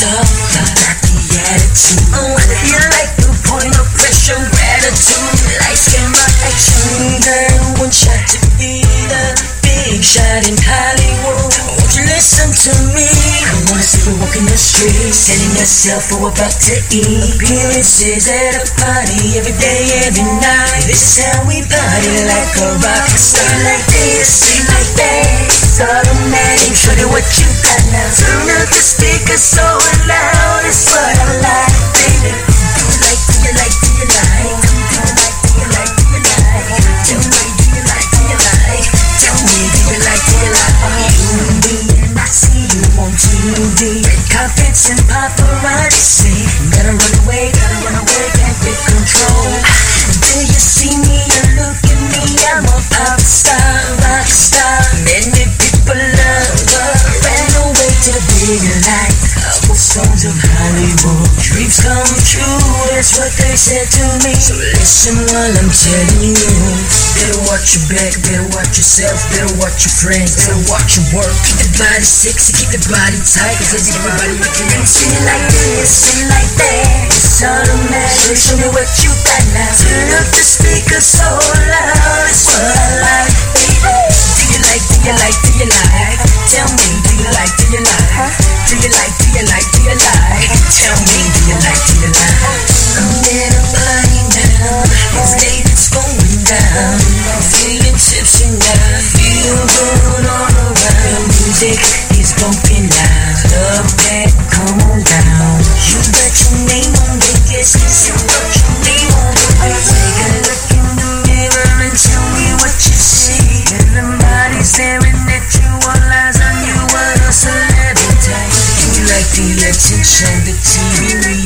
tough, not the attitude. You like the point of pressure, gratitude. Light skin, my action, girl. One shot to be the big shot in Hollywood. Won't you listen to me? I wanna see you walking the streets, telling yourself we're about to eat. Appearances at a party every day, every night. This is how we party like a rock star. Like this, sing like that. It's automatic. Show me what you got now. Turn up the speaker so loud. It's what I like, baby. Do you like? Do you like? Do you like? Do you like? Do you like? Tell me, do you like? Do you like? Tell me, do you like? Do you like? You and me, and I see you on TV. Red carpets and paparazzi. Gotta run away, can't get control. Do you see me and look at me? I'm a pop star, rock star. Many people love her. Ran away to the big light. Couple songs of Hollywood. Dreams come true, that's what they said to me. So listen while I'm telling you. Better watch your back, better watch yourself, better watch your friends, better watch your work. Keep the body sexy, keep the body tight, cause everybody looking at you. Sing it like this, sing it like that. It's automatic, show me what you got now. Turn up the speaker so loud, it's what I like, baby. Do you like, do you like, do you like? Tell me, do you like, do you like? Do you like, do you like, do you like? Tell me, do you like, do you like? I'm at a party now, it's late, it's going down. I'm feeling tipsy now, feel good all around. Music is bumping loud, love that, come on down. You got your name on the guest list, you got your name on the list. Take a look in the mirror and tell me what you see. Everybody staring at you, all eyes on you, what a celebrity. Do you like the attention, the TV